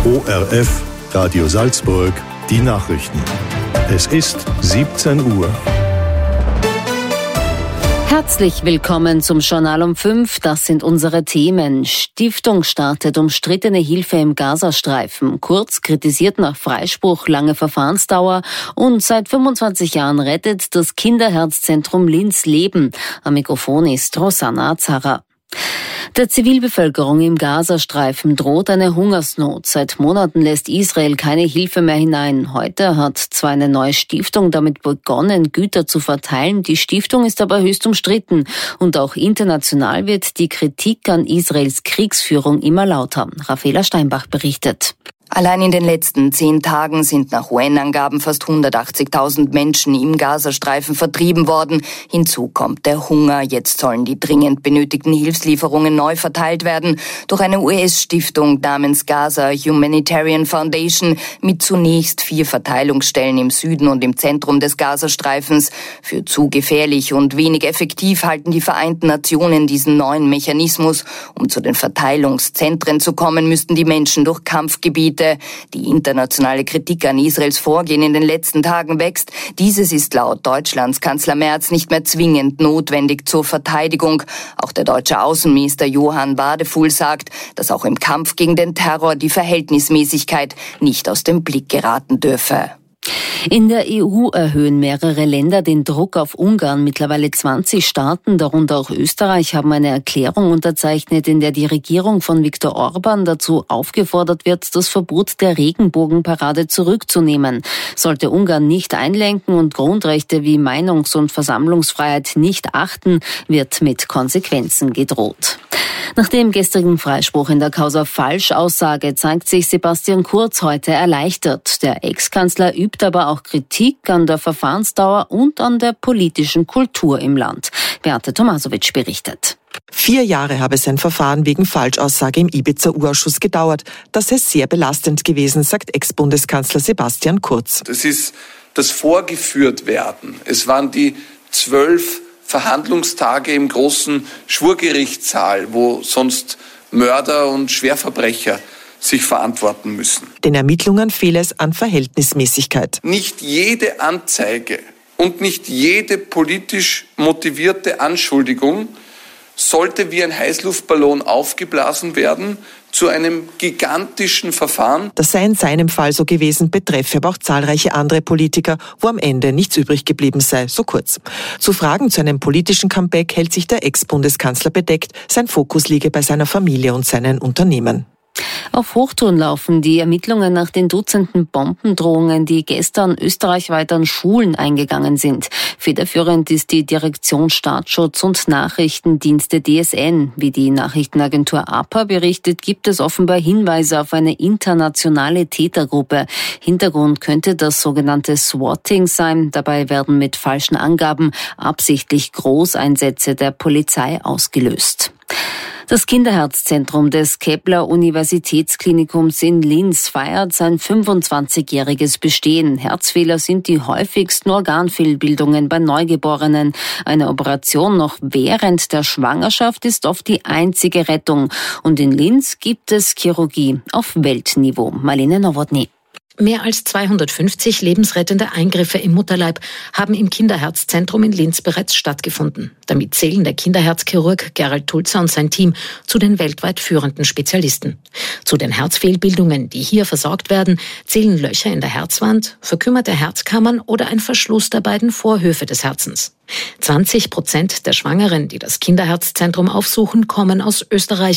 ORF, Radio Salzburg, die Nachrichten. Es ist 17 Uhr. Herzlich willkommen zum Journal um 5. Das sind unsere Themen. Stiftung startet umstrittene Hilfe im Gazastreifen. Kurz kritisiert nach Freispruch lange Verfahrensdauer. Und seit 25 Jahren rettet das Kinderherzzentrum Linz Leben. Am Mikrofon ist Rosanna Azara. Der Zivilbevölkerung im Gazastreifen droht eine Hungersnot. Seit Monaten lässt Israel keine Hilfe mehr hinein. Heute hat zwar eine neue Stiftung damit begonnen, Güter zu verteilen. Die Stiftung ist aber höchst umstritten. Und auch international wird die Kritik an Israels Kriegsführung immer lauter. Raffaela Steinbach berichtet. Allein in den letzten 10 Tagen sind nach UN-Angaben fast 180.000 Menschen im Gazastreifen vertrieben worden. Hinzu kommt der Hunger. Jetzt sollen die dringend benötigten Hilfslieferungen neu verteilt werden durch eine US-Stiftung namens Gaza Humanitarian Foundation mit zunächst 4 Verteilungsstellen im Süden und im Zentrum des Gazastreifens. Für zu gefährlich und wenig effektiv halten die Vereinten Nationen diesen neuen Mechanismus. Um zu den Verteilungszentren zu kommen, müssten die Menschen durch Kampfgebiete. Die internationale Kritik an Israels Vorgehen in den letzten Tagen wächst. Dieses ist laut Deutschlands Kanzler Merz nicht mehr zwingend notwendig zur Verteidigung. Auch der deutsche Außenminister Johann Wadefuhl sagt, dass auch im Kampf gegen den Terror die Verhältnismäßigkeit nicht aus dem Blick geraten dürfe. In der EU erhöhen mehrere Länder den Druck auf Ungarn. Mittlerweile 20 Staaten, darunter auch Österreich, haben eine Erklärung unterzeichnet, in der die Regierung von Viktor Orban dazu aufgefordert wird, das Verbot der Regenbogenparade zurückzunehmen. Sollte Ungarn nicht einlenken und Grundrechte wie Meinungs- und Versammlungsfreiheit nicht achten, wird mit Konsequenzen gedroht. Nach dem gestrigen Freispruch in der Causa Falschaussage zeigt sich Sebastian Kurz heute erleichtert. Der Ex-Kanzler übt aber auch Kritik an der Verfahrensdauer und an der politischen Kultur im Land. Beate Tomasowitsch berichtet. 4 Jahre habe sein Verfahren wegen Falschaussage im Ibiza-U-Ausschuss gedauert. Das sei sehr belastend gewesen, sagt Ex-Bundeskanzler Sebastian Kurz. Das ist das Vorgeführtwerden. Es waren die 12 Verhandlungstage im großen Schwurgerichtssaal, wo sonst Mörder und Schwerverbrecher sich verantworten müssen. Den Ermittlungen fehle es an Verhältnismäßigkeit. Nicht jede Anzeige und nicht jede politisch motivierte Anschuldigung sollte wie ein Heißluftballon aufgeblasen werden zu einem gigantischen Verfahren. Das sei in seinem Fall so gewesen, betreffe aber auch zahlreiche andere Politiker, wo am Ende nichts übrig geblieben sei, so Kurz. Zu Fragen zu einem politischen Comeback hält sich der Ex-Bundeskanzler bedeckt. Sein Fokus liege bei seiner Familie und seinen Unternehmen. Auf Hochtouren laufen die Ermittlungen nach den Dutzenden Bombendrohungen, die gestern österreichweit an Schulen eingegangen sind. Federführend ist die Direktion Staatsschutz und Nachrichtendienste DSN. Wie die Nachrichtenagentur APA berichtet, gibt es offenbar Hinweise auf eine internationale Tätergruppe. Hintergrund könnte das sogenannte Swatting sein. Dabei werden mit falschen Angaben absichtlich Großeinsätze der Polizei ausgelöst. Das Kinderherzzentrum des Kepler-Universitätsklinikums in Linz feiert sein 25-jähriges Bestehen. Herzfehler sind die häufigsten Organfehlbildungen bei Neugeborenen. Eine Operation noch während der Schwangerschaft ist oft die einzige Rettung. Und in Linz gibt es Chirurgie auf Weltniveau. Marlene Nowotny. Mehr als 250 lebensrettende Eingriffe im Mutterleib haben im Kinderherzzentrum in Linz bereits stattgefunden. Damit zählen der Kinderherzchirurg Gerald Tulzer und sein Team zu den weltweit führenden Spezialisten. Zu den Herzfehlbildungen, die hier versorgt werden, zählen Löcher in der Herzwand, verkümmerte Herzkammern oder ein Verschluss der beiden Vorhöfe des Herzens. 20% der Schwangeren, die das Kinderherzzentrum aufsuchen, kommen aus Österreich.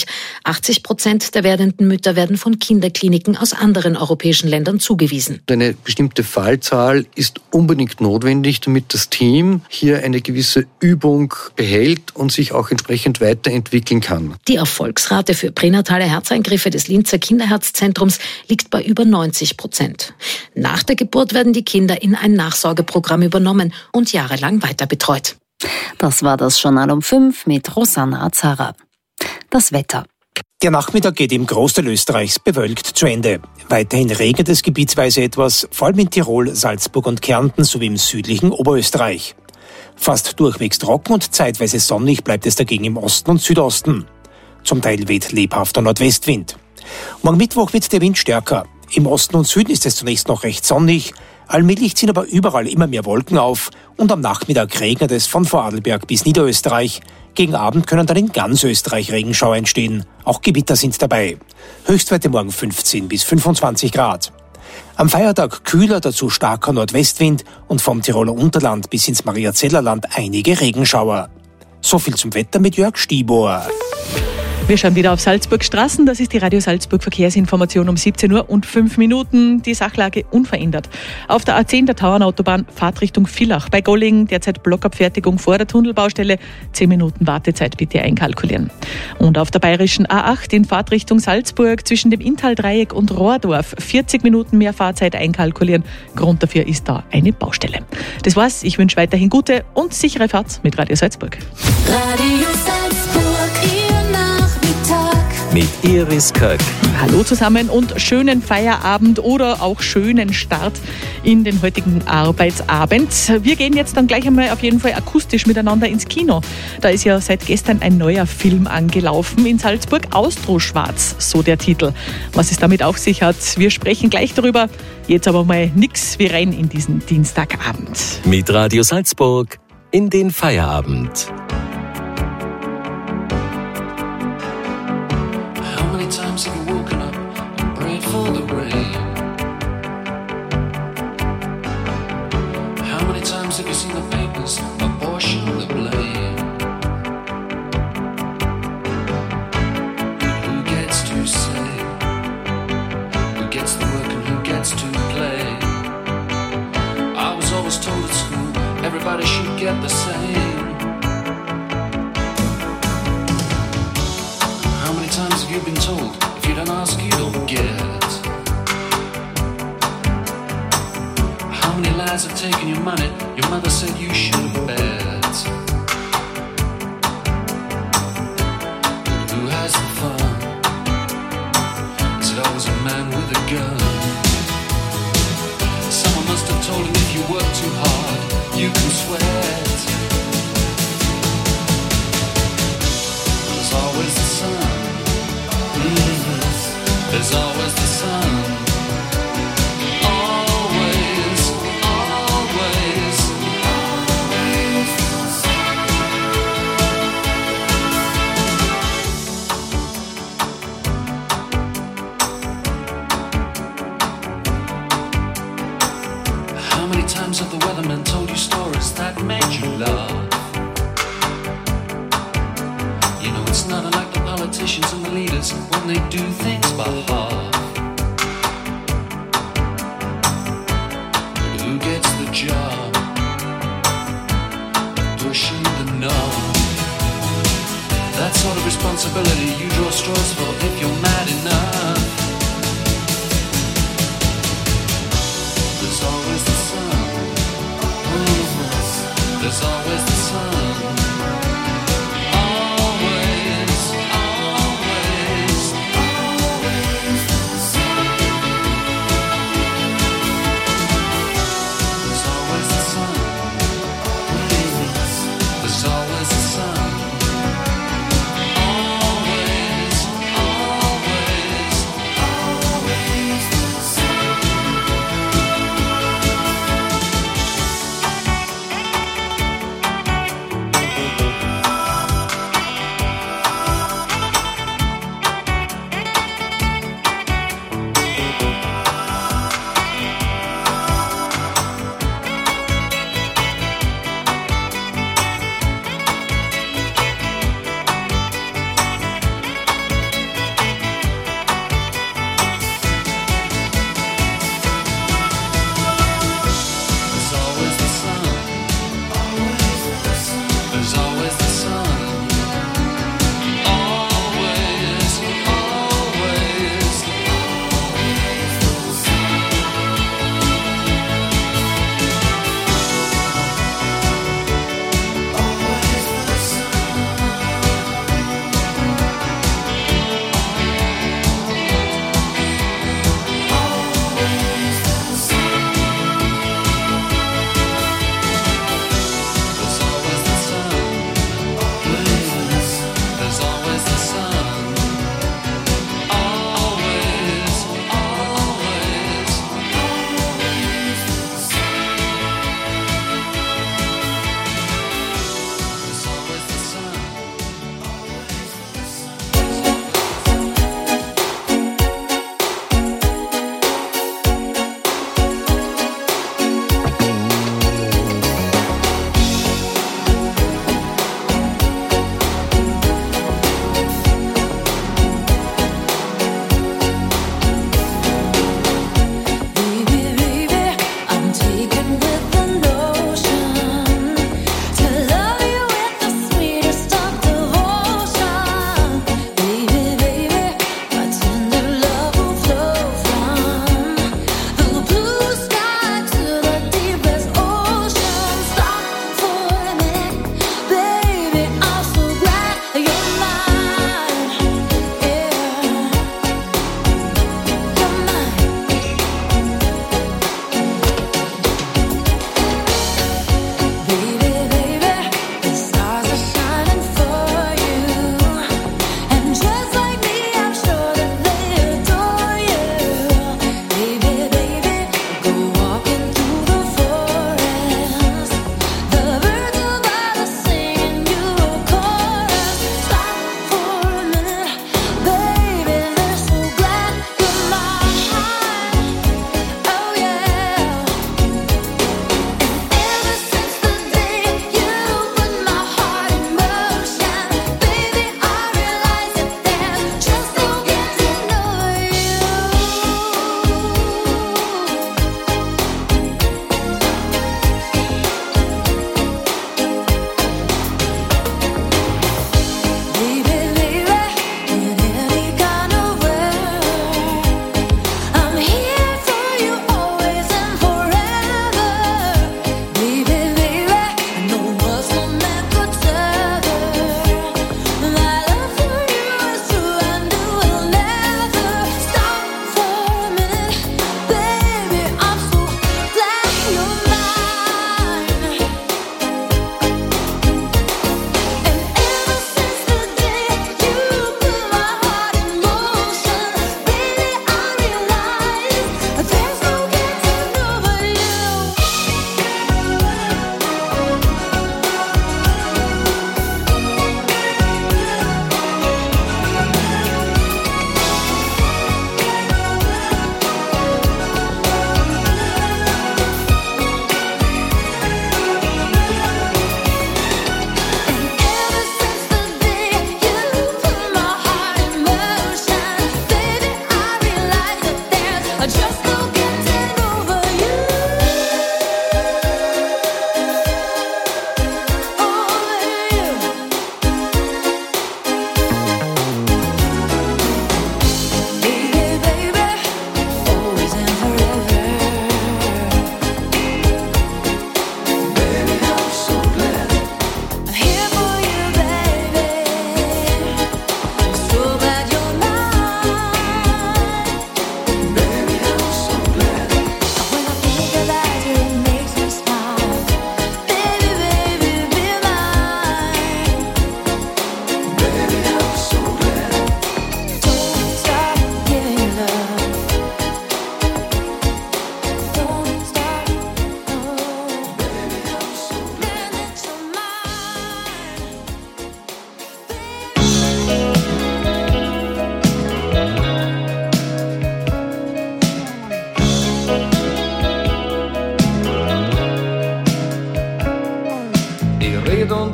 80% der werdenden Mütter werden von Kinderkliniken aus anderen europäischen Ländern zugewiesen. Eine bestimmte Fallzahl ist unbedingt notwendig, damit das Team hier eine gewisse Übung behält und sich auch entsprechend weiterentwickeln kann. Die Erfolgsrate für pränatale Herzeingriffe des Linzer Kinderherzzentrums liegt bei über 90%. Nach der Geburt werden die Kinder in ein Nachsorgeprogramm übernommen und jahrelang weiter betreut. Das war das Journal um 5 mit Rosanna Azara. Das Wetter. Der Nachmittag geht im Großteil Österreichs bewölkt zu Ende. Weiterhin regnet es gebietsweise etwas, vor allem in Tirol, Salzburg und Kärnten sowie im südlichen Oberösterreich. Fast durchwegs trocken und zeitweise sonnig bleibt es dagegen im Osten und Südosten. Zum Teil weht lebhafter Nordwestwind. Morgen Mittwoch wird der Wind stärker. Im Osten und Süden ist es zunächst noch recht sonnig. Allmählich ziehen aber überall immer mehr Wolken auf und am Nachmittag regnet es von Vorarlberg bis Niederösterreich. Gegen Abend können dann in ganz Österreich Regenschauer entstehen. Auch Gewitter sind dabei. Höchstwerte morgen 15 bis 25 Grad. Am Feiertag kühler, dazu starker Nordwestwind und vom Tiroler Unterland bis ins Mariazellerland einige Regenschauer. So viel zum Wetter mit Jörg Stibor. Wir schauen wieder auf Salzburg-Straßen. Das ist die Radio Salzburg Verkehrsinformation um 17 Uhr und 5 Minuten. Die Sachlage unverändert. Auf der A10 der Tauernautobahn Fahrtrichtung Villach bei Golling. Derzeit Blockabfertigung vor der Tunnelbaustelle. 10 Minuten Wartezeit bitte einkalkulieren. Und auf der bayerischen A8 in Fahrtrichtung Salzburg zwischen dem Inntal-Dreieck und Rohrdorf 40 Minuten mehr Fahrzeit einkalkulieren. Grund dafür ist da eine Baustelle. Das war's. Ich wünsche weiterhin gute und sichere Fahrt mit Radio Salzburg. Radio Salzburg. Mit Iris Köck. Hallo zusammen und schönen Feierabend oder auch schönen Start in den heutigen Arbeitsabend. Wir gehen jetzt dann gleich einmal auf jeden Fall akustisch miteinander ins Kino. Da ist ja seit gestern ein neuer Film angelaufen in Salzburg, Austroschwarz, so der Titel. Was es damit auf sich hat, wir sprechen gleich darüber. Jetzt aber mal nix wie rein in diesen Dienstagabend. Mit Radio Salzburg in den Feierabend. Times have you woken up and prayed for the rain? How many times have you seen the papers apportion the blame? Who gets to say? Who gets the work and who gets to play? I was always told at school everybody should get the same. How many times have you been told if you don't ask you don't get? How many lies have taken your money? Your mother said you should bet. Who has the fun? Is it always a man with a gun? Someone must have told him if you work too hard you can sweat. There's always the sun. There's always the sun. Always, always, always the sun. How many times have the weathermen told you stories that made you laugh? You know it's not unlike the politicians and the leaders when they do things by half. But who gets the job? Pushing the knob. That sort of responsibility you draw straws for if you're mad enough. There's always the sun. There's always the sun. Always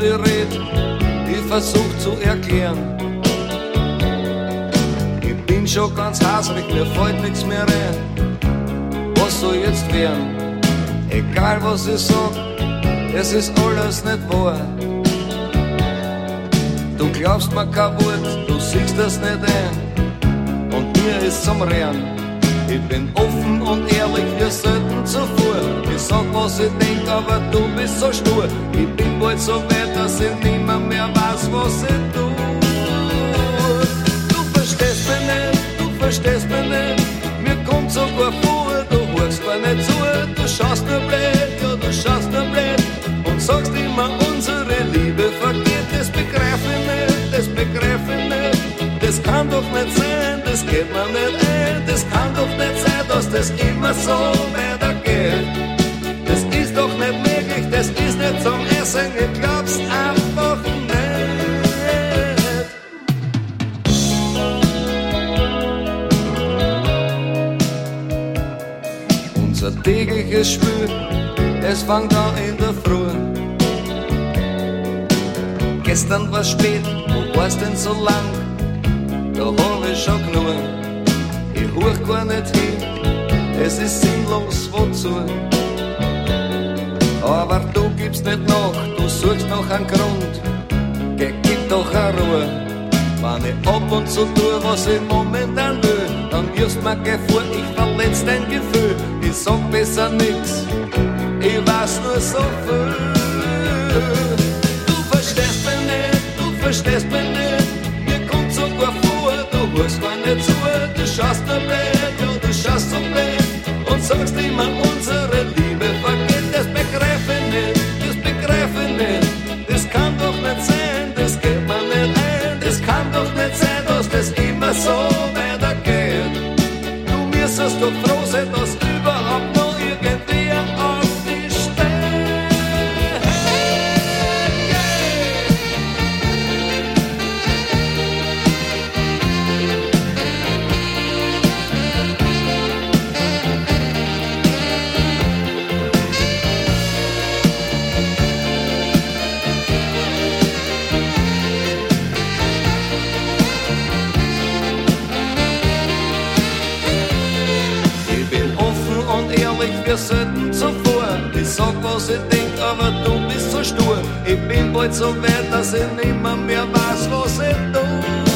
ich red, ich versuch zu erklären. Ich bin schon ganz hasrig, mir fällt nichts mehr rein. Was soll jetzt werden? Egal was ich sag, es ist alles nicht wahr. Du glaubst mir kein Wort, du siehst das nicht ein. Und mir ist zum Rehren. Ich bin offen und ehrlich, wie selten zuvor. Ich sag, was ich denk, aber du bist so stur. Ich bin bald so weit, dass ich nimmer mehr weiß, was ich tu. Du verstehst mich nicht, du verstehst mich nicht. Mir kommt sogar vor, du hörst gar nicht zu. Du schaust nur blöd, ja du schaust nur blöd. Und sagst immer, unsere Liebe vergeht. Das begreif ich nicht, das begreif ich nicht. Das kann doch nicht sein, das geht mir nicht ein. Das kann doch nicht sein, dass das immer so weitergeht. Das ist doch nicht möglich, das ist nicht zum Essen. Ich glaub's einfach nicht. Unser tägliches Spiel, es fängt an in der Früh. Gestern war's spät, wo war's denn so lang? Da hab ich schon genug. Ich huch gar nicht hin, es ist sinnlos, wozu? Aber du gibst nicht nach, du suchst noch einen Grund. Gib doch eine Ruhe. Wenn ich ab und zu tue, was ich momentan will, dann wirfst mir gleich vor, ich verletz dein Gefühl. Ich sag besser nix, ich weiß nur so viel. Du verstehst mich nicht, du verstehst mich nicht. Mir kommt sogar vor, du hörst gar nicht zu. Du schaust nur blöd, ja du schaust so blöd. Und sagst immer, unsere Liebe vergeht. Das begreif ich nicht, das begreif ich nicht. Das kann doch nicht sein, das geht mir nicht ein. Das kann doch nicht sein, dass das immer so weitergeht. Du müsstest doch froh sein, dass überhaupt noch irgendwer auf dich steht. Wir selten zuvor. Ich sag, was ich denk, aber du bist so stur. Ich bin bald so weit, dass ich nimmer mehr weiß, was ich tu.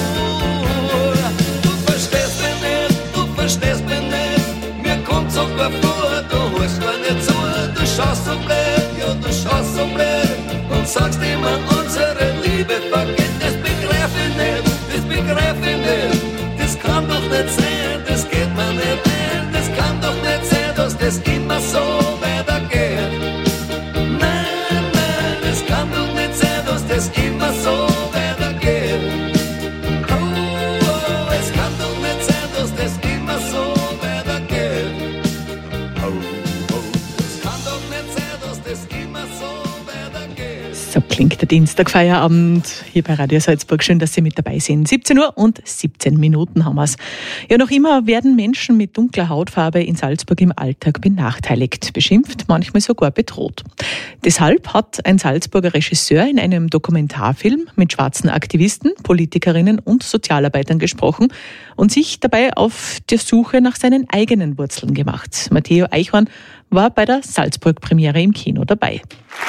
Du verstehst mich nicht, du verstehst mich nicht. Mir kommt sogar vor, du hörst gar nicht zu. Du schaust so blöd, ja du schaust so blöd. Und sagst immer, unsere Liebe vergeht. Das begreif ich nicht, das begreif ich nicht. Das kann doch nicht sein, das geht mir nicht ein. Das kann doch nicht sein, dass das immer so weitergeht. Nein, nein, das kann doch nicht sein, dass das immer so weitergeht. Oh, oh, es kann doch nicht sein, dass das immer so weitergeht. Oh, oh, es kann doch nicht sein, dass das immer so weitergeht. So klingt der Dienstagfeierabend hier bei Radio Salzburg. Schön, dass Sie mit dabei sind. 17 Uhr und 17 Minuten haben wir es. Ja, noch immer werden Menschen mit dunkler Hautfarbe in Salzburg im Alltag benachteiligt, beschimpft, manchmal sogar bedroht. Deshalb hat ein Salzburger Regisseur in einem Dokumentarfilm mit schwarzen Aktivisten, Politikerinnen und Sozialarbeitern gesprochen und sich dabei auf der Suche nach seinen eigenen Wurzeln gemacht. Matteo Eichhorn war bei der Salzburg-Premiere im Kino dabei.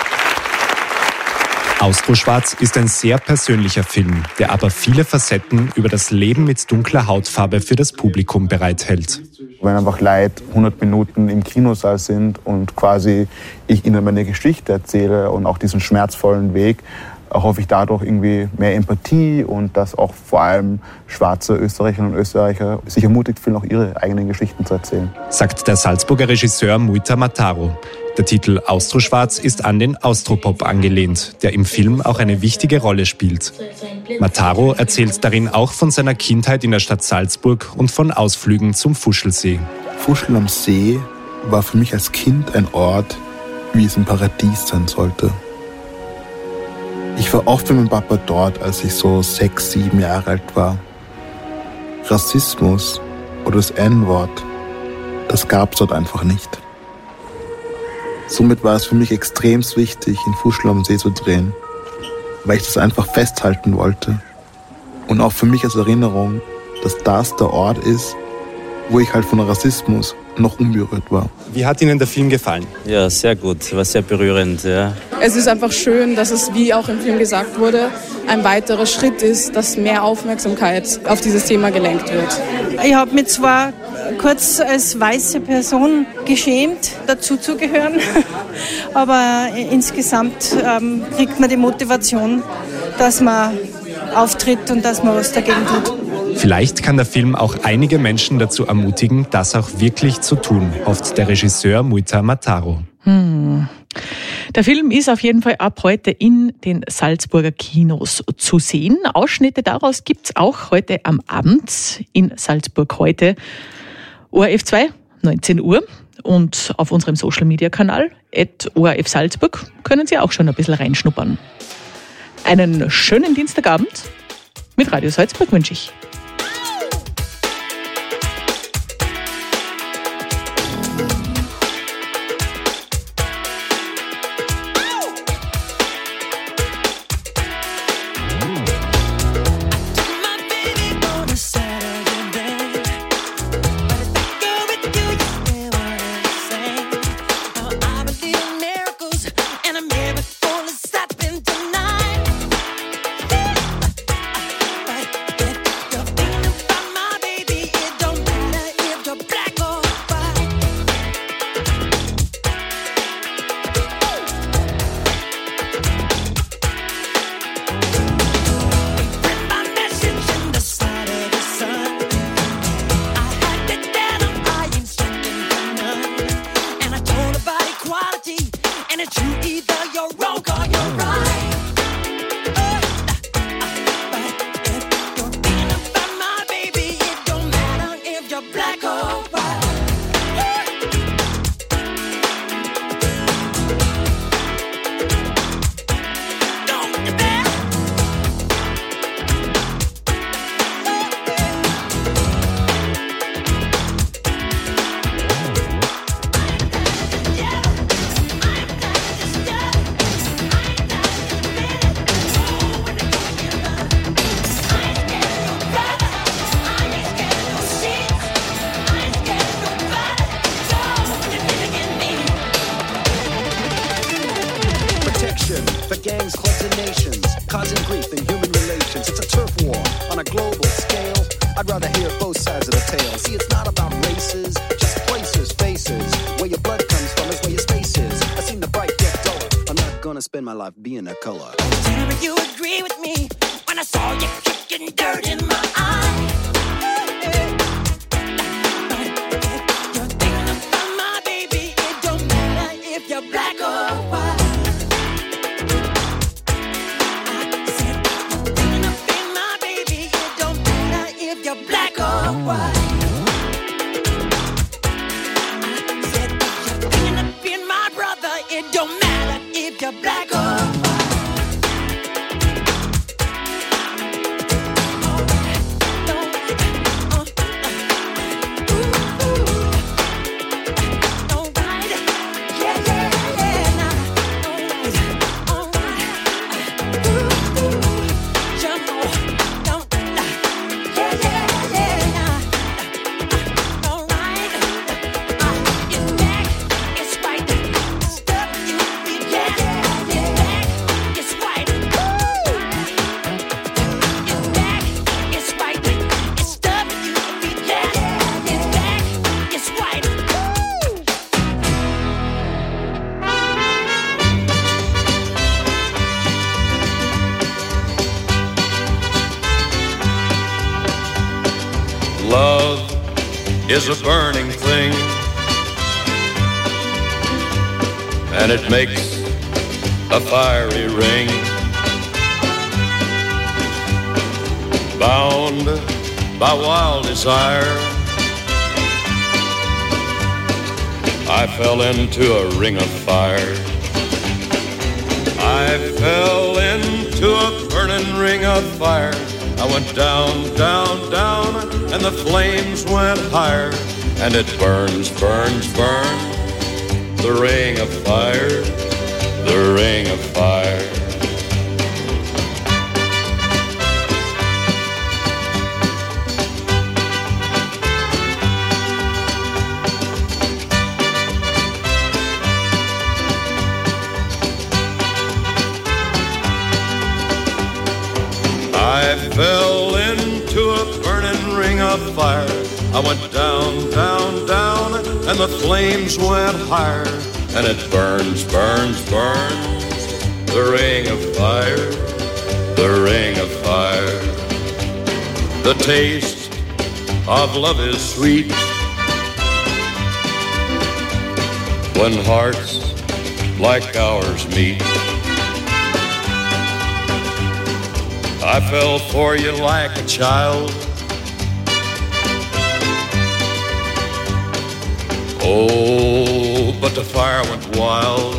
Austroschwarz ist ein sehr persönlicher Film, der aber viele Facetten über das Leben mit dunkler Hautfarbe für das Publikum bereithält. Wenn einfach Leute 100 Minuten im Kinosaal sind und quasi ich ihnen meine Geschichte erzähle und auch diesen schmerzvollen Weg, hoffe ich dadurch irgendwie mehr Empathie und dass auch vor allem schwarze Österreicherinnen und Österreicher sich ermutigt fühlen, auch ihre eigenen Geschichten zu erzählen. Sagt der Salzburger Regisseur Muita Mataro. Der Titel Austroschwarz ist an den Austropop angelehnt, der im Film auch eine wichtige Rolle spielt. Mataro erzählt darin auch von seiner Kindheit in der Stadt Salzburg und von Ausflügen zum Fuschelsee. Fuschel am See war für mich als Kind ein Ort, wie es im Paradies sein sollte. Ich war oft mit meinem Papa dort, als ich so 6, 7 Jahre alt war. Rassismus oder das N-Wort, das gab es dort einfach nicht. Somit war es für mich extrem wichtig, in Fuschel am See zu drehen. weil ich das einfach festhalten wollte. Und auch für mich als Erinnerung, dass das der Ort ist, wo ich halt von Rassismus noch unberührt war. Wie hat Ihnen der Film gefallen? Ja, sehr gut, war sehr berührend. Ja. Es ist einfach schön, dass es, wie auch im Film gesagt wurde, ein weiterer Schritt ist, dass mehr Aufmerksamkeit auf dieses Thema gelenkt wird. Ich habe mich zwar kurz als weiße Person geschämt, dazu zu gehören, aber insgesamt kriegt man die Motivation, dass man auftritt und dass man was dagegen tut. Vielleicht kann der Film auch einige Menschen dazu ermutigen, das auch wirklich zu tun, hofft der Regisseur Muita Mataro. Der Film ist auf jeden Fall ab heute in den Salzburger Kinos zu sehen. Ausschnitte daraus gibt es auch heute am Abend in Salzburg heute. ORF2, 19 Uhr. Und auf unserem Social-Media-Kanal @ORF Salzburg können Sie auch schon ein bisschen reinschnuppern. Einen schönen Dienstagabend mit Radio Salzburg wünsche ich. Being a color. Tell me you agree with me when I saw you kicking dirt in my eye. You're thinking about my baby. It don't matter if you're black or white. I said you're thinking about my baby. It don't matter if you're black or white. I said you're thinking about my brother. It don't matter if you're black or white. Love is a burning thing, and it makes a fiery ring. Bound by wild desire, I fell into a ring of fire. I fell into a burning ring of fire. I went down, down, down, and the flames went higher. And it burns, burns, burns, the ring of fire, the ring of fire. of fire. I went down, down, down, and the flames went higher. And it burns, burns, burns, the ring of fire, the ring of fire. The taste of love is sweet when hearts like ours meet. I fell for you like a child. Oh, but the fire went wild.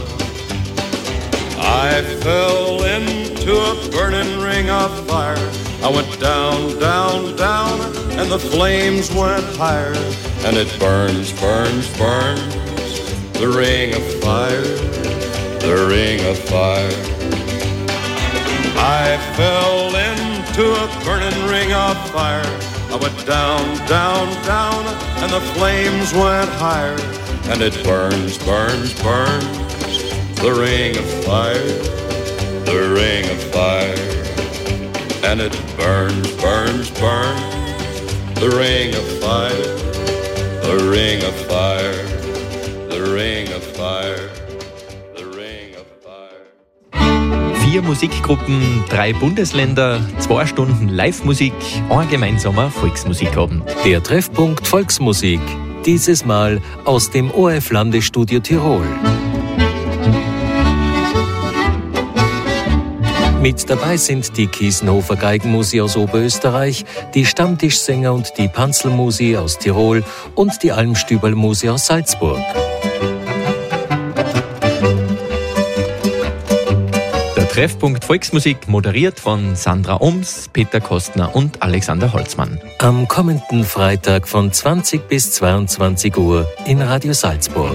I fell into a burning ring of fire. I went down, down, down, and the flames went higher. And it burns, burns, burns, the ring of fire, the ring of fire. I fell into a burning ring of fire. I went down, down, down, and the flames went higher. And it burns, burns, burns, the ring of fire, the ring of fire. And it burns, burns, burns, the ring of fire, the ring of fire, the ring of fire, the ring of fire. 4 Musikgruppen, 3 Bundesländer, 2 Stunden Live-Musik, ein gemeinsamer Volksmusikabend. Der Treffpunkt Volksmusik, dieses Mal aus dem ORF-Landesstudio Tirol. Mit dabei sind die Kiesenhofer Geigenmusi aus Oberösterreich, die Stammtischsänger und die Panzelmusi aus Tirol und die Almstüberl-Musi aus Salzburg. Der Treffpunkt Volksmusik moderiert von Sandra Oms, Peter Kostner und Alexander Holzmann. Am kommenden Freitag von 20 bis 22 Uhr in Radio Salzburg.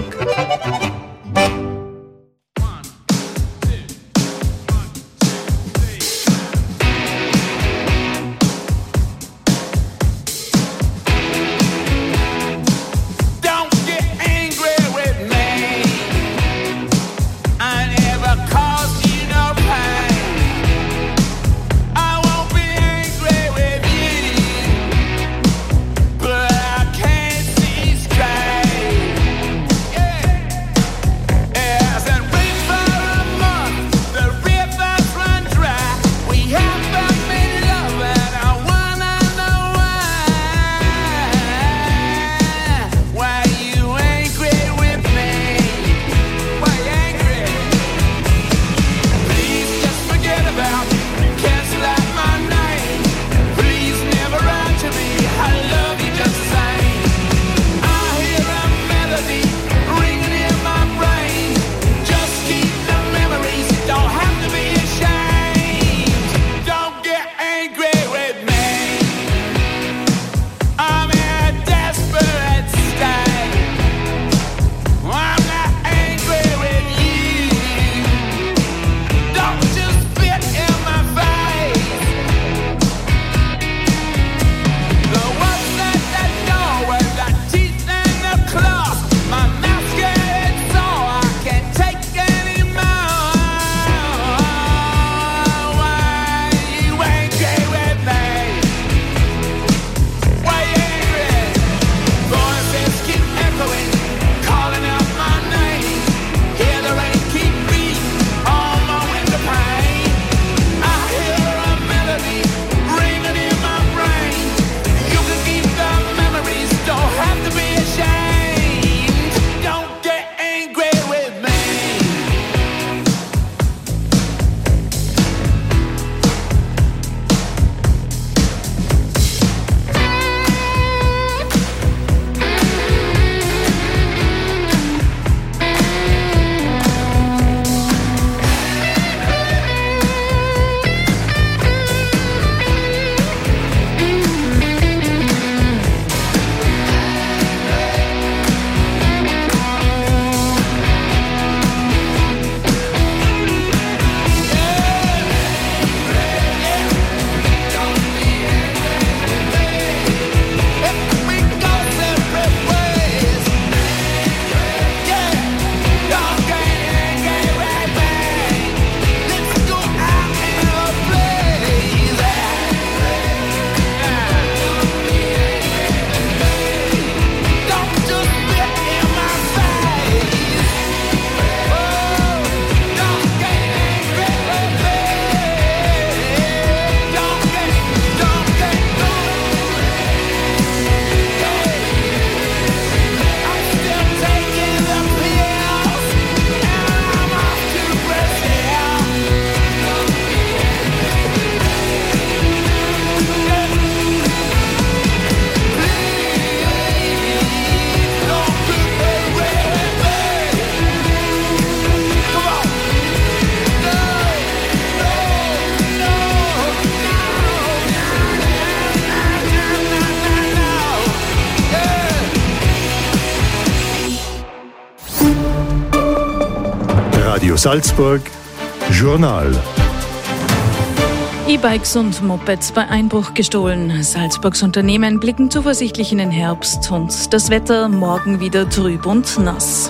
Radio Salzburg, Journal. E-Bikes und Mopeds bei Einbruch gestohlen. Salzburgs Unternehmen blicken zuversichtlich in den Herbst und das Wetter morgen wieder trüb und nass.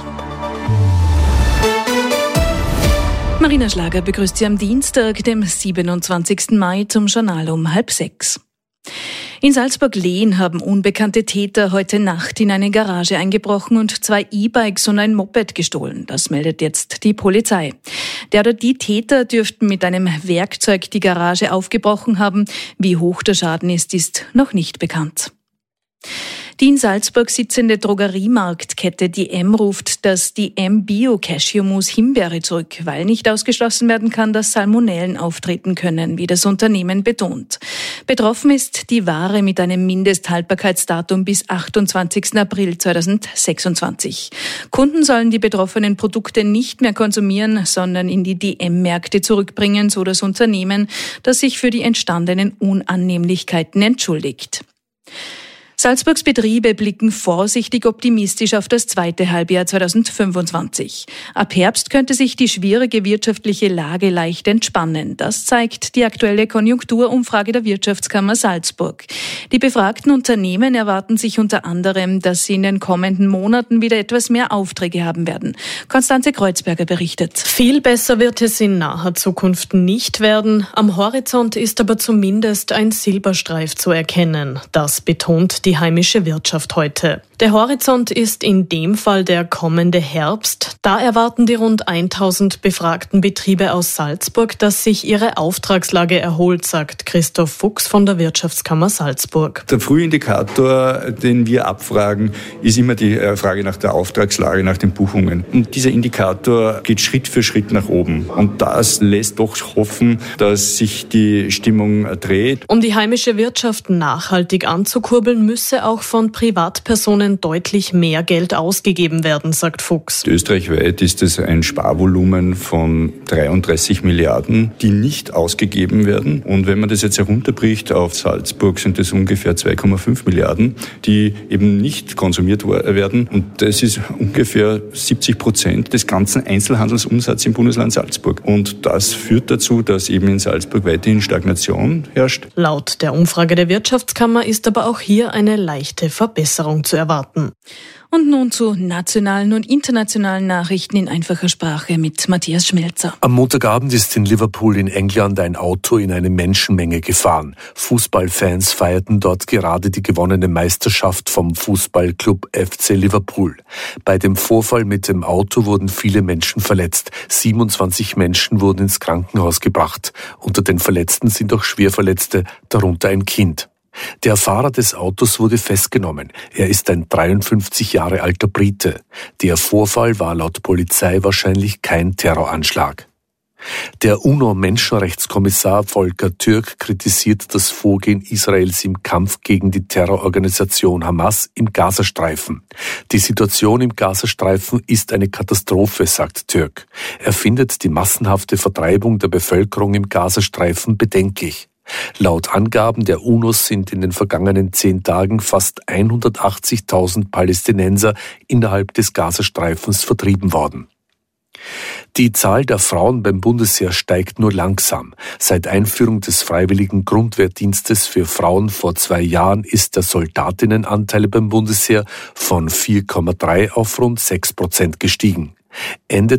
Marina Schlager begrüßt Sie am Dienstag, dem 27. Mai, zum Journal um 5:30. In Salzburg-Lehn haben unbekannte Täter heute Nacht in eine Garage eingebrochen und 2 E-Bikes und ein Moped gestohlen. Das meldet jetzt die Polizei. Der oder die Täter dürften mit einem Werkzeug die Garage aufgebrochen haben. Wie hoch der Schaden ist noch nicht bekannt. Die in Salzburg sitzende Drogeriemarktkette, die ruft die Bio-Cashewmus Himbeere zurück, weil nicht ausgeschlossen werden kann, dass Salmonellen auftreten können, wie das Unternehmen betont. Betroffen ist die Ware mit einem Mindesthaltbarkeitsdatum bis 28. April 2026. Kunden sollen die betroffenen Produkte nicht mehr konsumieren, sondern in die DM-Märkte zurückbringen, so das Unternehmen, das sich für die entstandenen Unannehmlichkeiten entschuldigt. Salzburgs Betriebe blicken vorsichtig optimistisch auf das zweite Halbjahr 2025. Ab Herbst könnte sich die schwierige wirtschaftliche Lage leicht entspannen. Das zeigt die aktuelle Konjunkturumfrage der Wirtschaftskammer Salzburg. Die befragten Unternehmen erwarten sich unter anderem, dass sie in den kommenden Monaten wieder etwas mehr Aufträge haben werden. Konstanze Kreuzberger berichtet. Viel besser wird es in naher Zukunft nicht werden. Am Horizont ist aber zumindest ein Silberstreif zu erkennen. Das betont die heimische Wirtschaft heute. Der Horizont ist in dem Fall der kommende Herbst. Da erwarten die rund 1000 befragten Betriebe aus Salzburg, dass sich ihre Auftragslage erholt, sagt Christoph Fuchs von der Wirtschaftskammer Salzburg. Der Frühindikator, den wir abfragen, ist immer die Frage nach der Auftragslage, nach den Buchungen. Und dieser Indikator geht Schritt für Schritt nach oben. Und das lässt doch hoffen, dass sich die Stimmung dreht. Um die heimische Wirtschaft nachhaltig anzukurbeln, müsse auch von Privatpersonen deutlich mehr Geld ausgegeben werden, sagt Fuchs. Österreichweit ist es ein Sparvolumen von 33 Milliarden, die nicht ausgegeben werden. Und wenn man das jetzt herunterbricht auf Salzburg, sind es ungefähr 2,5 Milliarden, die eben nicht konsumiert werden. Und das ist ungefähr 70% des ganzen Einzelhandelsumsatzes im Bundesland Salzburg. Und das führt dazu, dass eben in Salzburg weiterhin Stagnation herrscht. Laut der Umfrage der Wirtschaftskammer ist aber auch hier eine leichte Verbesserung zu erwarten. Und nun zu nationalen und internationalen Nachrichten in einfacher Sprache mit Matthias Schmelzer. Am Montagabend ist in Liverpool in England ein Auto in eine Menschenmenge gefahren. Fußballfans feierten dort gerade die gewonnene Meisterschaft vom Fußballclub FC Liverpool. Bei dem Vorfall mit dem Auto wurden viele Menschen verletzt. 27 Menschen wurden ins Krankenhaus gebracht. Unter den Verletzten sind auch Schwerverletzte, darunter ein Kind. Der Fahrer des Autos wurde festgenommen. Er ist ein 53 Jahre alter Brite. Der Vorfall war laut Polizei wahrscheinlich kein Terroranschlag. Der UNO-Menschenrechtskommissar Volker Türk kritisiert das Vorgehen Israels im Kampf gegen die Terrororganisation Hamas im Gazastreifen. Die Situation im Gazastreifen ist eine Katastrophe, sagt Türk. Er findet die massenhafte Vertreibung der Bevölkerung im Gazastreifen bedenklich. Laut Angaben der UNO sind in den vergangenen 10 Tagen fast 180.000 Palästinenser innerhalb des Gazastreifens vertrieben worden. Die Zahl der Frauen beim Bundesheer steigt nur langsam. Seit Einführung des freiwilligen Grundwehrdienstes für Frauen vor 2 Jahren ist der Soldatinnenanteil beim Bundesheer von 4,3 auf rund 6% gestiegen. Ende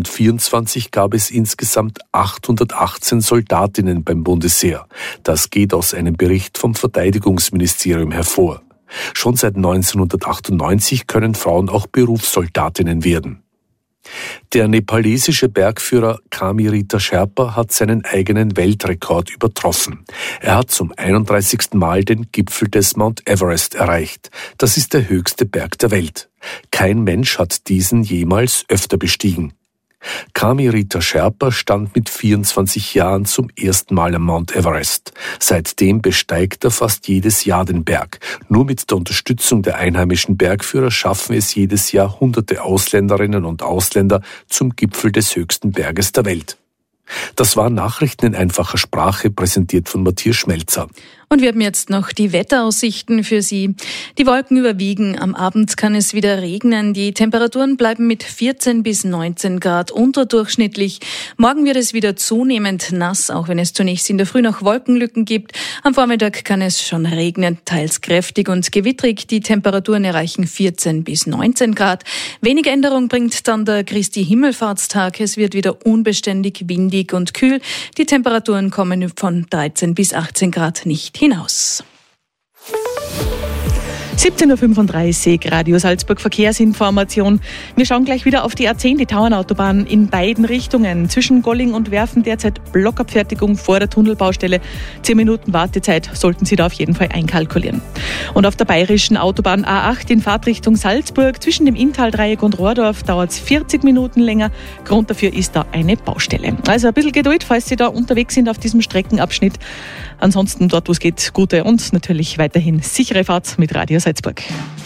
2024 gab es insgesamt 818 Soldatinnen beim Bundesheer. Das geht aus einem Bericht vom Verteidigungsministerium hervor. Schon seit 1998 können Frauen auch Berufssoldatinnen werden. Der nepalesische Bergführer Kamirita Sherpa hat seinen eigenen Weltrekord übertroffen. Er hat zum 31. Mal den Gipfel des Mount Everest erreicht. Das ist der höchste Berg der Welt. Kein Mensch hat diesen jemals öfter bestiegen. Kamirita Sherpa stand mit 24 Jahren zum ersten Mal am Mount Everest. Seitdem besteigt er fast jedes Jahr den Berg. Nur mit der Unterstützung der einheimischen Bergführer schaffen es jedes Jahr hunderte Ausländerinnen und Ausländer zum Gipfel des höchsten Berges der Welt. Das waren Nachrichten in einfacher Sprache, präsentiert von Matthias Schmelzer. Und wir haben jetzt noch die Wetteraussichten für Sie. Die Wolken überwiegen. Am Abend kann es wieder regnen. Die Temperaturen bleiben mit 14 bis 19 Grad unterdurchschnittlich. Morgen wird es wieder zunehmend nass, auch wenn es zunächst in der Früh noch Wolkenlücken gibt. Am Vormittag kann es schon regnen, teils kräftig und gewittrig. Die Temperaturen erreichen 14 bis 19 Grad. Wenig Änderung bringt dann der Christi-Himmelfahrtstag. Es wird wieder unbeständig, windig und kühl. Die Temperaturen kommen von 13 bis 18 Grad nicht hinaus. 17.35 Uhr, Radio Salzburg Verkehrsinformation. Wir schauen gleich wieder auf die A10, die Tauernautobahn in beiden Richtungen. Zwischen Golling und Werfen derzeit Blockabfertigung vor der Tunnelbaustelle. 10 Minuten Wartezeit sollten Sie da auf jeden Fall einkalkulieren. Und auf der bayerischen Autobahn A8 in Fahrtrichtung Salzburg zwischen dem Inntaldreieck und Rohrdorf dauert es 40 Minuten länger. Grund dafür ist da eine Baustelle. Also ein bisschen Geduld, falls Sie da unterwegs sind auf diesem Streckenabschnitt. Ansonsten dort, wo es geht, gute und natürlich weiterhin sichere Fahrt mit Radio Salzburg.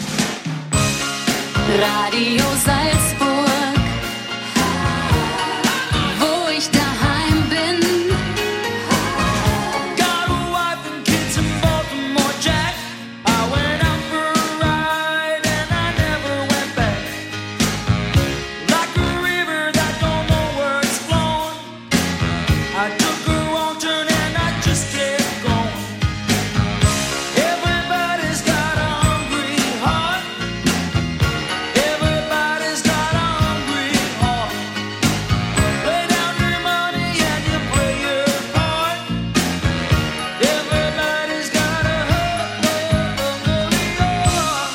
Radio Salzburg, wo ich daheim bin. Got a wife and kids in Baltimore, Jack. I went out for a ride and I never went back. Like a river that don't know where it's flowing. I took a wrong turn and I just kept going. Everybody's got a hungry heart. Everybody's got a hungry heart. Lay down your money and you play your part. Everybody's got a hungry heart.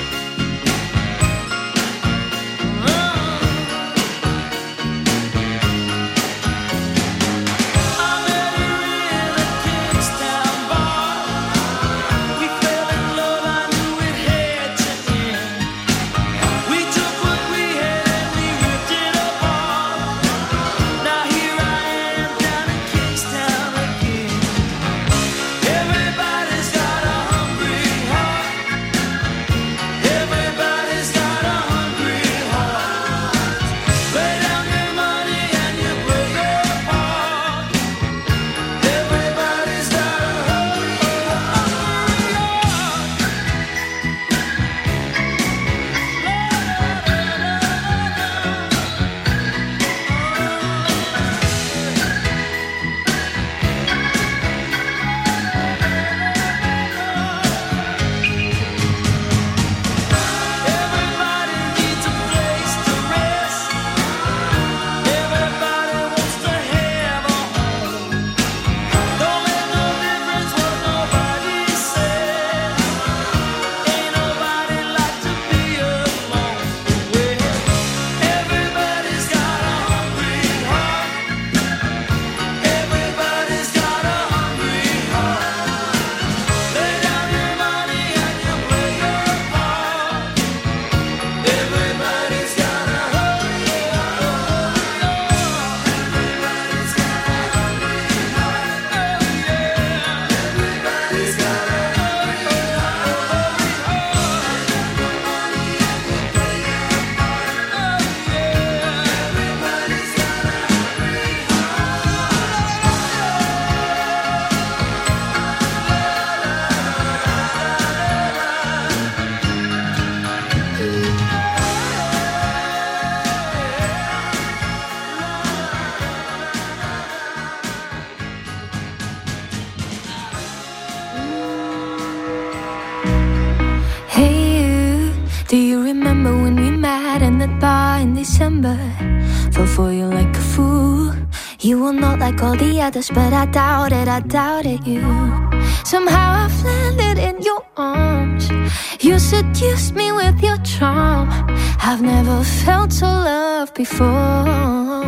I met her in a Kingstown bar. We fell in love, I knew it had to end. We took what we had and we ripped it apart. Now here I am down in Kingstown again. Everybody's got a hungry heart. Everybody's got a hungry heart. Lay down your money and you play your part. Everybody's got a hungry heart. Everybody needs a place to rest. Everybody wants to have a home. Don't make no difference what nobody says. Ain't nobody like to be alone. Well, everybody's got a hungry heart. Everybody's got a hungry heart. Lay down your money and you play your part. Everybody's got a hungry heart. Everybody's got a hungry heart. Oh yeah. Everybody's got a hungry Hey you, do you remember when we met in that bar in December? Fell for you like a fool. You were not like all the others, but I doubted you. Somehow I've landed in your arms. You seduced me with your charm. I've never felt so loved before.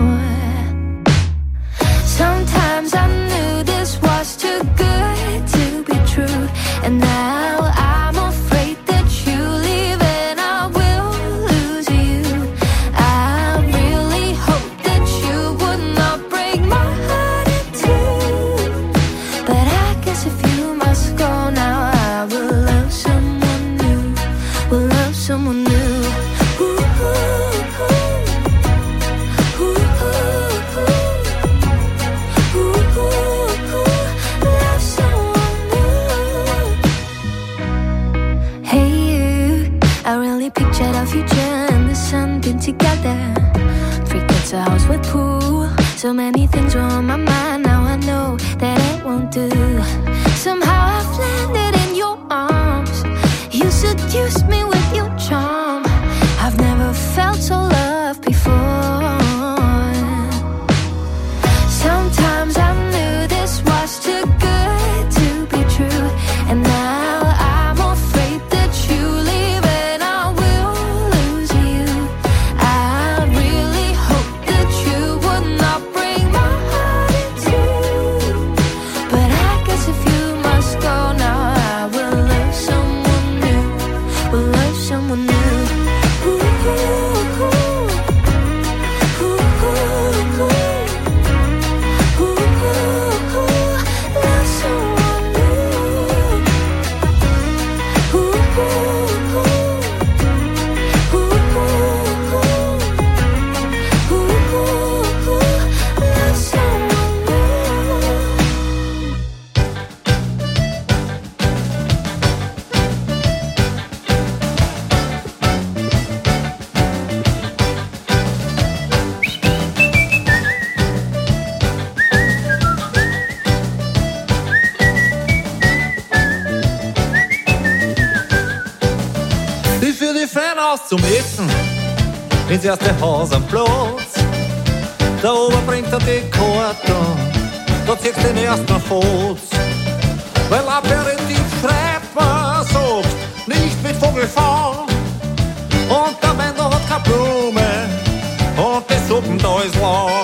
Sometimes I knew this was too good to be true, and now I'm afraid that you leave and I will lose you. I really hope that you would not break my heart in two, but I guess if you must go now, I will love someone new. Will love someone new. Ooh, ooh, ooh. Ooh, ooh. and the sun been together. 3 kids, a house with pool. So many things were on my mind. Now I know that it won't do. Somehow I've landed in your arms. You seduced me with your charm. I've never felt so loved before. Sometimes I knew this was too good to be true, and now I'm afraid that you leave and I will lose you. I really hope that you would not break my heart in two. But I guess if you must go now, I will love someone new. Will love someone new. Ooh, ooh, ooh. Ooh, ooh, ooh. Zum Essen ins erste Haus am Platz. Der Ober bringt er die Karte, da ziehst du den ersten Fotz. Weil Aperitif schreibt man, sagt, nicht mit Vogelfall. Und der Wendel hat keine Blume und die Suppen da ist lang.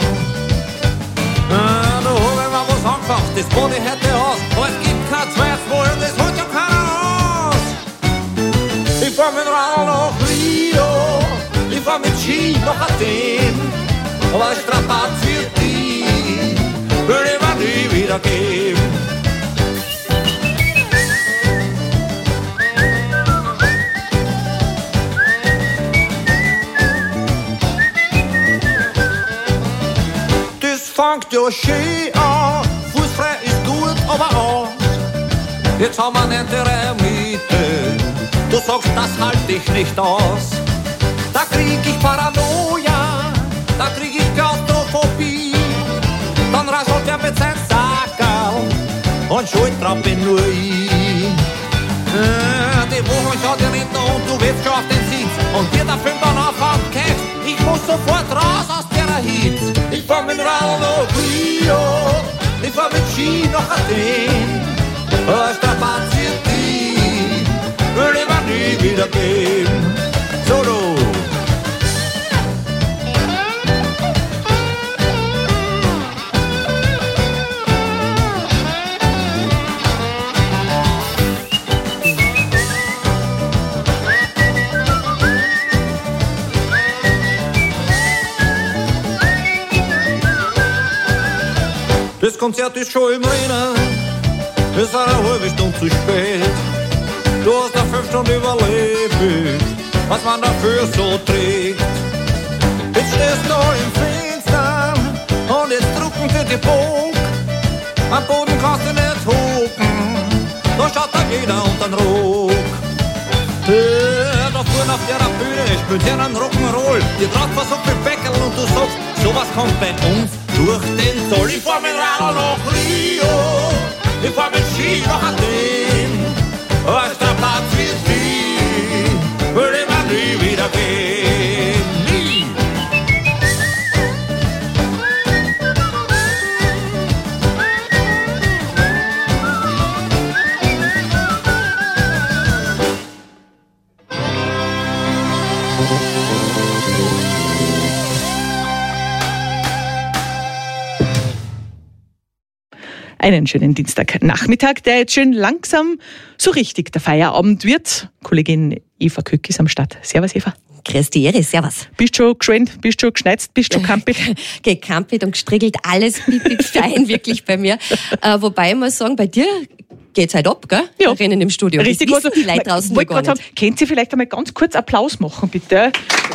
Da hab ich mal was angefangen, das Body heute aus. Aber es gibt kein zweites Mal und das holt ja keiner aus. Ich fahr mit Radl nach Rio, ich fahr mit Ski nach Athen, aber ein Strapaz für die will ich mir nie wieder geben. Das fängt ja schön an, fußfrei ist gut, aber aus. Jetzt haben wir eine Miete. Du sagst, das halt ich nicht aus. Da krieg ich Paranoia, da krieg ich Klaustrophobie. Dann raschelt er mit seinem Sackerl und schuld drauf bin nur ich. Die Woche schaut ja nicht noch und du willst schon auf den Sitz. Und dir der Film dann auf Cash. Ich muss sofort raus aus der Hit. Ich fahr mit Radl nach Rio, ich fahr mit Ski nach Athen. Ein Strapaz für die will ich mir nie wieder geben. So du. Das Konzert ist schon im Rennen, ist eine halbe Stunde zu spät. Du hast nach 5 Stunden überlebt, was man dafür so trägt. Jetzt stehst du im Fenster und jetzt drucken sie die Bock. Am Boden kannst du nicht hocken, da schaut da jeder unter den Rock. Da vorne auf der Bühne spielt hier einen Rock'n'Roll. Die traut was so viel Bäckerl und du sagst, sowas kommt bei uns durch den Zoll. Ich fahr mit Radl nach Rio, ich fahr mit Ski nach Athen. Ein Strapaz für die will ich mir nie wieder gehen. Nie! Einen schönen Dienstagnachmittag, der jetzt schön langsam so richtig der Feierabend wird. Kollegin Eva Köck ist am Start. Servus, Eva. Grüß dich, Iris, servus. Bist du schon geschwend, bist du schon geschneizt, bist du schon kampit? Gekampit und gestriegelt, alles fein wirklich bei mir. Wobei ich muss sagen, bei dir geht's halt ab, gell? Ja. Rennen im Studio. Richtig, das wissen die Leute draußen gar nicht. Könnt ihr vielleicht einmal ganz kurz Applaus machen, bitte?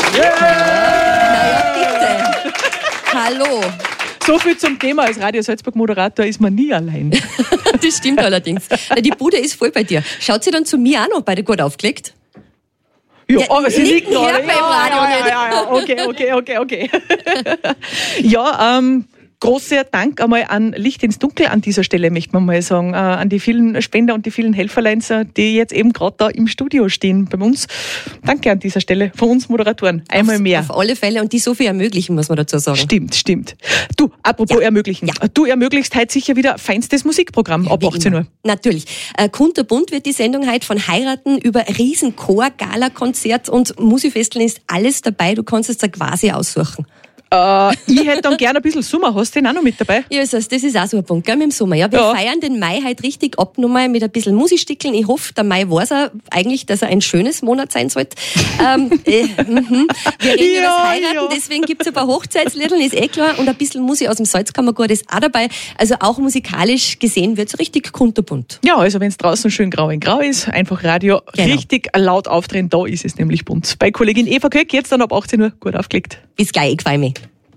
Naja, bitte. Hallo. So viel zum Thema, als Radio Salzburg Moderator ist man nie allein. Das stimmt allerdings. Die Bude ist voll bei dir. Schaut sie dann zu mir auch noch beide gut aufgelegt? Ja, aber sie liegt noch. beim Radio nicht. Okay. Ja, großer Dank einmal an Licht ins Dunkel an dieser Stelle, möchte man mal sagen, an die vielen Spender und die vielen Helferleins, die jetzt eben gerade da im Studio stehen bei uns. Danke an dieser Stelle von uns Moderatoren. Einmal mehr. Auf alle Fälle und die so viel ermöglichen, muss man dazu sagen. Stimmt. Du, apropos ermöglichen. Ja. Du ermöglichst heute sicher wieder feinstes Musikprogramm ab 18 Uhr. Natürlich. Kunterbunt wird die Sendung heute von Heiraten über Riesenchor, Gala-Konzert und Musikfesteln ist alles dabei. Du kannst es da quasi aussuchen. Ich hätte dann gerne ein bisschen Sommer. Hast du den auch noch mit dabei? Ja, das ist auch so ein Punkt, gell, mit dem Sommer. Ja, wir feiern den Mai halt richtig ab, nochmal mit ein bisschen Musikstickeln. Ich hoffe, der Mai weiß auch eigentlich, dass er ein schönes Monat sein sollte. Wir reden über das Heiraten, deswegen gibt's ein paar Hochzeitsliedern, ist eh klar. Und ein bisschen Musik aus dem Salzkammerchor ist auch dabei. Also auch musikalisch gesehen wird's richtig kunterbunt. Ja, also wenn es draußen schön grau in grau ist, einfach Radio richtig laut aufdrehen, da ist es nämlich bunt. Bei Kollegin Eva Köck, jetzt dann ab 18 Uhr, gut aufgelegt. Bis gleich, ich freue mich.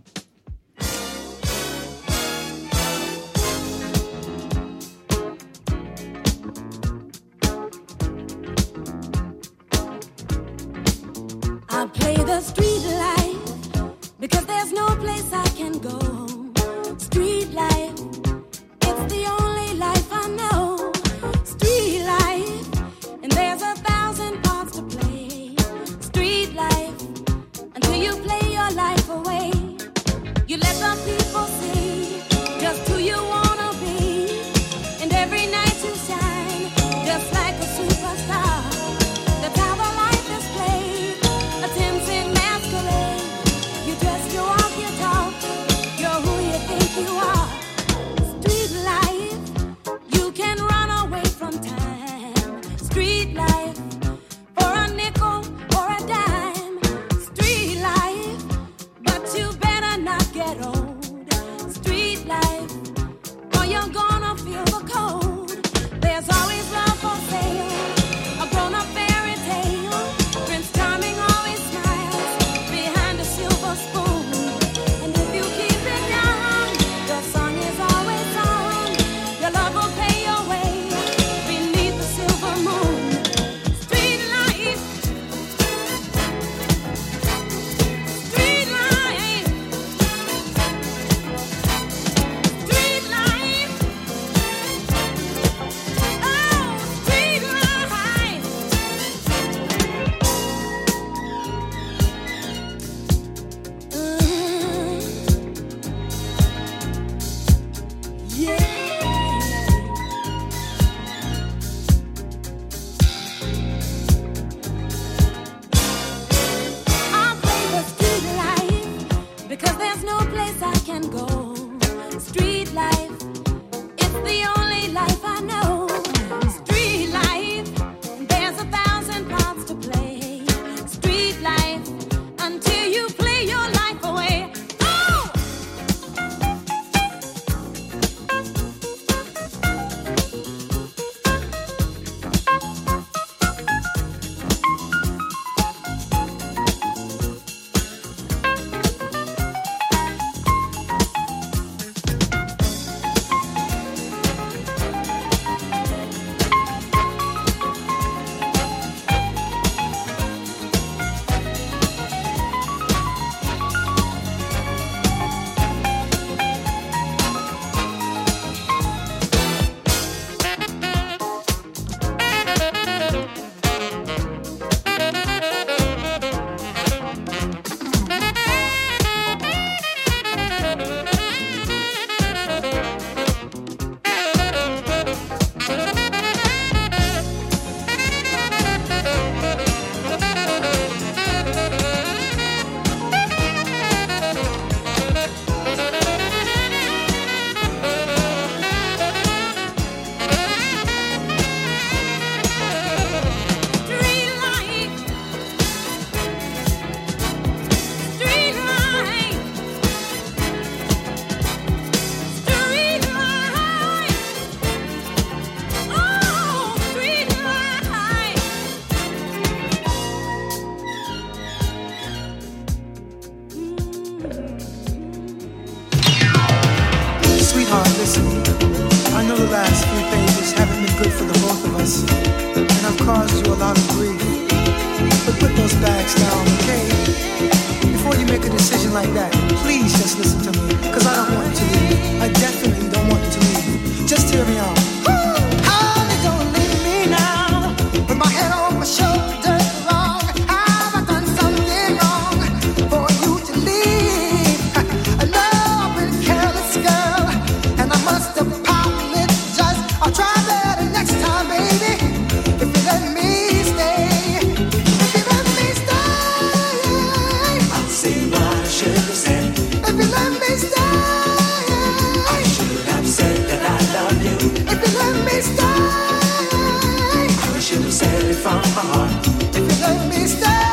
I play the street life because there's no place I can go. Street life, it's the only life I know. Street life, and there's 1,000 parts to play. Street life, until you play your life away. You let the people see just who you wanna be, and every night you shine just like a superstar. That's how the life is played, a tempting masquerade. You dress, you walk, you talk, you're who you think you are. Street life, you can run away from time. Street life, for a nickel or a dime. Street life, but you better not get old. Street life, or you're gonna feel the cold. There's always love for sale, a grown-up fairy tale. Prince Charming always smiles behind a silver spoon. And if you keep it young, the song is always on. Your love will pay your way beneath the silver moon. Street life, street life, street life. Oh, street life. Yeah. I play the street life because there's no place I can go. Street life, it's the only life I know. Street life, there's 1,000 parts to play. Street life, until you play your life away. Oh! Sweetheart, listen. I know the last few pages haven't been good for the both of us, and I've caused you a lot of grief. But put those bags down, okay? Before you make a decision like that, please just listen to me, because I don't want you to leave. I definitely don't want you to leave. Just hear me out. Honey, don't leave me now. With my head on my shoulder, wrong. Have I done something wrong for you to leave? I know I've been careless, girl, and I must apologize. I'll try better next time, baby. If you let me stay, if you let me stay, I'll say what I should have said. If you let me stay, I should have said that I love you. If you let me stay, I should have said it from my heart. If you let me stay,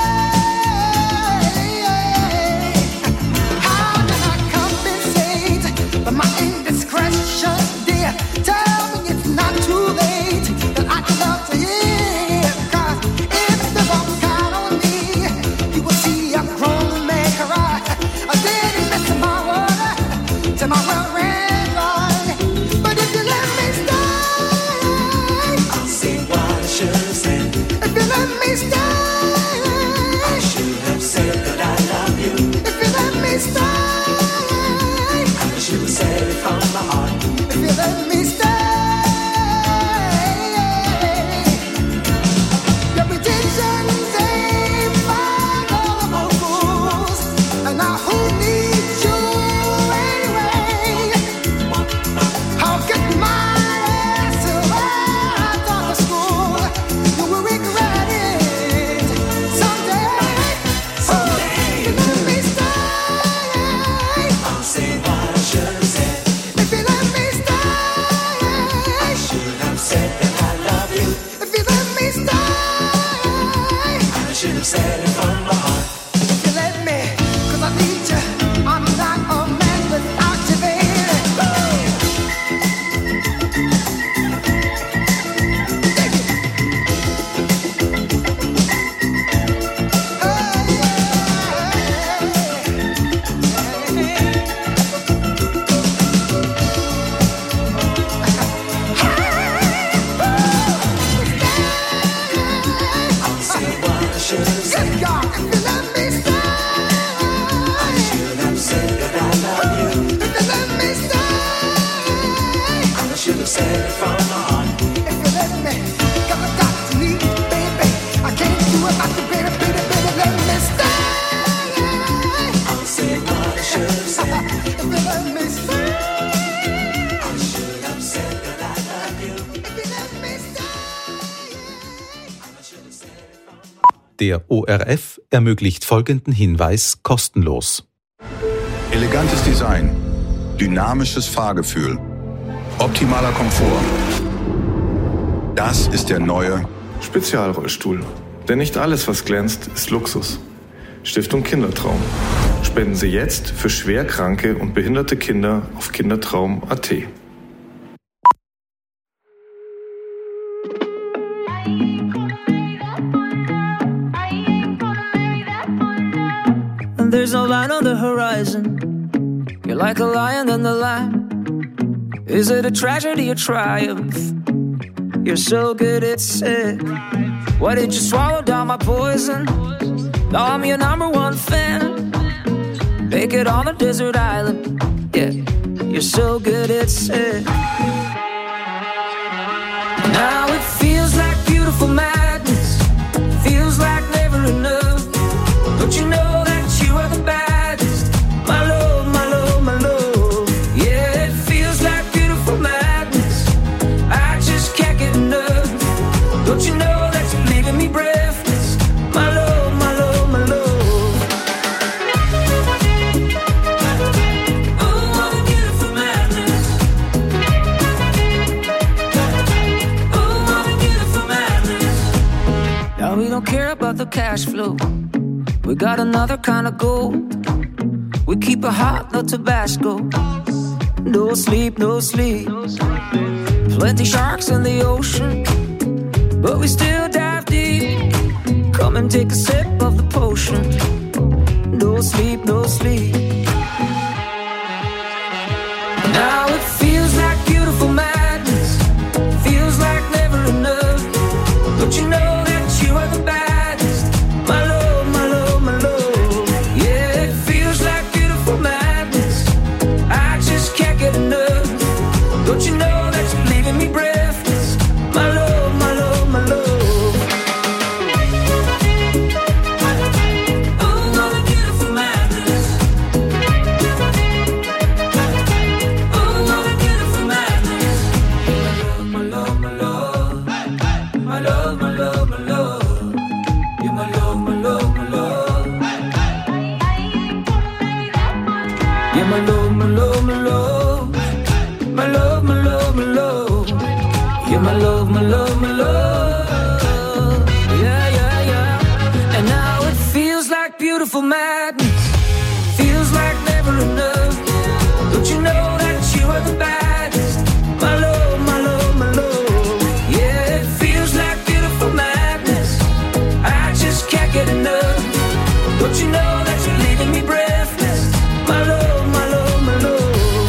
how can I compensate for my indiscretion, dear? Tell me it's not too late that I can love to hear. 'Cause if you walk out on me, you will see a grown man cry. I didn't miss my word till my well ran dry. But if you let me stay, I'll say what I should have said. If you let me stay, I should have said that I love you. If you let me stay, I should have said it from my heart. If you let me stay, your pretensions ain't final fools, and now who needs you anyway? I'll get my ass right out of school. You will regret it someday. Someday, if you let me stay, I'll say what I should have said. If you let me stay, I should have said that I love you. If you let me stay, I should have said it from my heart. If you let me, 'cause I need you. I'm not a man without you, baby. I'll say what I should have said. Yes, God, if you let me stay, I should have said that I love you. If you let me stay, I should have said it from my heart. If you let me, 'cause I got to leave, baby. I can't do it like you, baby, baby, baby, let me stay. I'll say what I should have said. If you let me stay, I should have said that I love you. If you let me stay, I should have said it from my heart. Der ORF ermöglicht folgenden Hinweis kostenlos. Elegantes Design, dynamisches Fahrgefühl, optimaler Komfort. Das ist der neue Spezialrollstuhl. Denn nicht alles, was glänzt, ist Luxus. Stiftung Kindertraum. Spenden Sie jetzt für schwer kranke und behinderte Kinder auf kindertraum.at. And there's no line on the horizon. You're like a lion in the lamb. Is it a tragedy or triumph? You're so good at sick. Why did you swallow down my poison? Now I'm your number one fan. Make it on a desert island. Yeah, you're so good at sick. Now it feels like beautiful madness. Feels like never enough. Don't you know that you are the baddest? My love, my love, my love. Yeah, it feels like beautiful madness. I just can't get enough. Don't you know that you're leaving me breathless? My love, my love, my love. Oh, what a beautiful madness. Oh, what a beautiful madness. Now we don't care about the cash flow. We got another kind of gold. We keep it hot, no Tabasco. No sleep, no sleep. Plenty sharks in the ocean, but we still dive deep. Come and take a sip of the potion. No sleep, no sleep. Now it feels like beautiful madness. Feels like never enough. Don't you know that you are the baddest? Yeah, my love, my love, my love. My love, my love, my love. Yeah, my love, my love, my love. Yeah, yeah, yeah. And now it feels like beautiful madness. Feels like never enough. Don't you know that you are the baddest? My love, my love, my love. Yeah, it feels like beautiful madness. I just can't get enough. Don't you know that you're leaving me breathless? My love, my love, my love.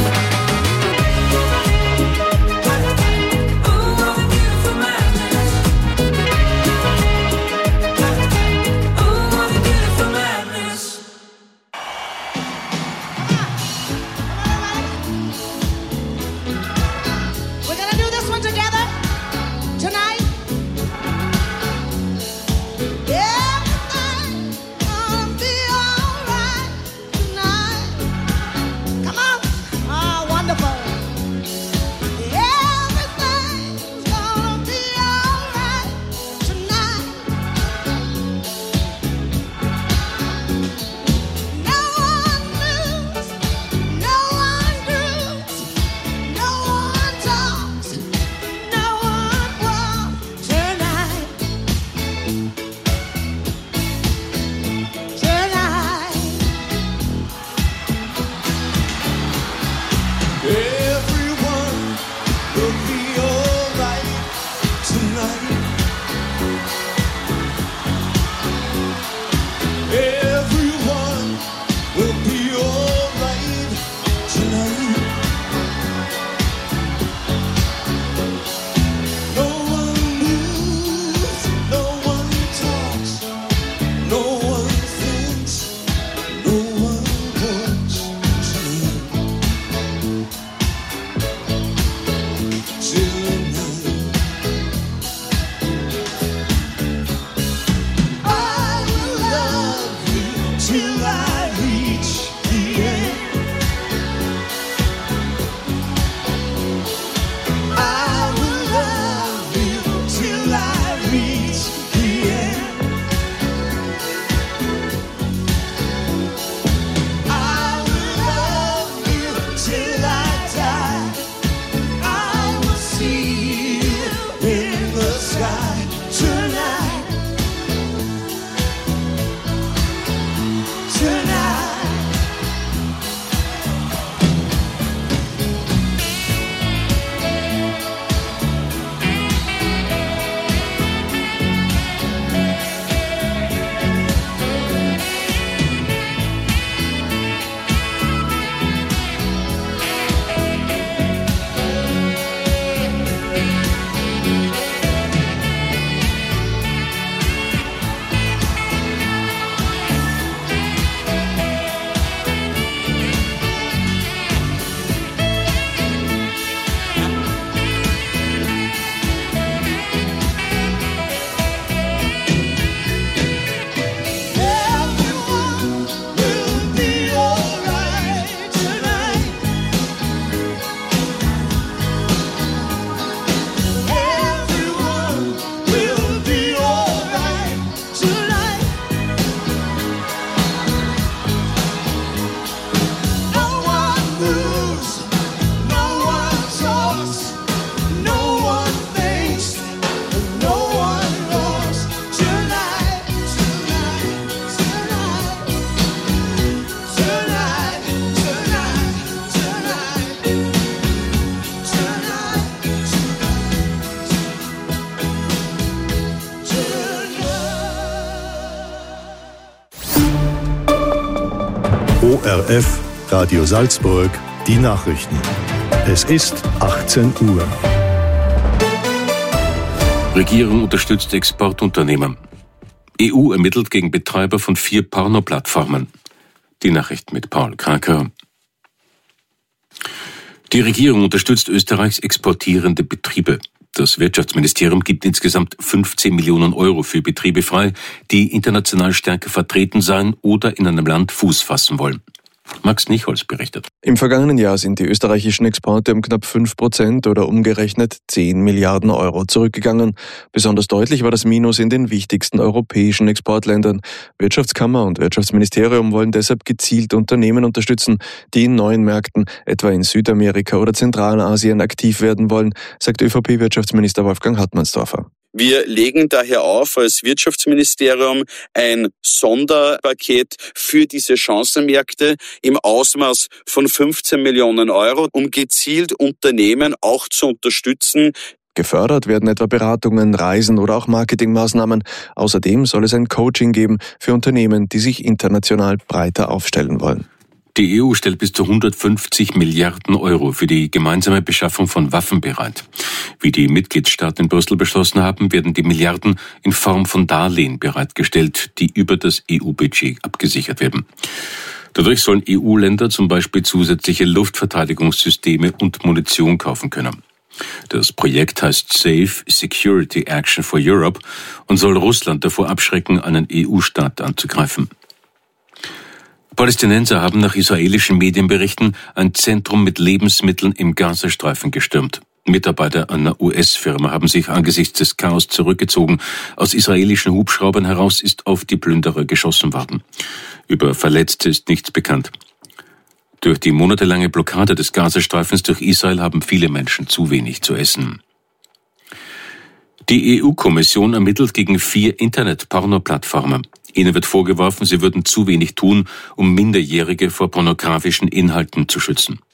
ORF Radio Salzburg, die Nachrichten. Es ist 18 Uhr. Regierung unterstützt Exportunternehmen. EU ermittelt gegen Betreiber von 4 Porno-Plattformen. Die Nachricht mit Paul Kraker. Die Regierung unterstützt Österreichs exportierende Betriebe. Das Wirtschaftsministerium gibt insgesamt 15 Millionen Euro für Betriebe frei, die international stärker vertreten sein oder in einem Land Fuß fassen wollen. Max Nichols berichtet. Im vergangenen Jahr sind die österreichischen Exporte um knapp 5% oder umgerechnet 10 Milliarden Euro zurückgegangen. Besonders deutlich war das Minus in den wichtigsten europäischen Exportländern. Wirtschaftskammer und Wirtschaftsministerium wollen deshalb gezielt Unternehmen unterstützen, die in neuen Märkten, etwa in Südamerika oder Zentralasien, aktiv werden wollen, sagt ÖVP-Wirtschaftsminister Wolfgang Hartmannsdorfer. Wir legen daher auf als Wirtschaftsministerium ein Sonderpaket für diese Chancenmärkte im Ausmaß von 15 Millionen Euro, um gezielt Unternehmen auch zu unterstützen. Gefördert werden etwa Beratungen, Reisen oder auch Marketingmaßnahmen. Außerdem soll es ein Coaching geben für Unternehmen, die sich international breiter aufstellen wollen. Die EU stellt bis zu 150 Milliarden Euro für die gemeinsame Beschaffung von Waffen bereit. Wie die Mitgliedstaaten in Brüssel beschlossen haben, werden die Milliarden in Form von Darlehen bereitgestellt, die über das EU-Budget abgesichert werden. Dadurch sollen EU-Länder zum Beispiel zusätzliche Luftverteidigungssysteme und Munition kaufen können. Das Projekt heißt Safe Security Action for Europe und soll Russland davor abschrecken, einen EU-Staat anzugreifen. Palästinenser haben nach israelischen Medienberichten ein Zentrum mit Lebensmitteln im Gazastreifen gestürmt. Mitarbeiter einer US-Firma haben sich angesichts des Chaos zurückgezogen. Aus israelischen Hubschraubern heraus ist auf die Plünderer geschossen worden. Über Verletzte ist nichts bekannt. Durch die monatelange Blockade des Gazastreifens durch Israel haben viele Menschen zu wenig zu essen. Die EU-Kommission ermittelt gegen 4 Internet-Porno-Plattformen. Ihnen wird vorgeworfen, sie würden zu wenig tun, um Minderjährige vor pornografischen Inhalten zu schützen.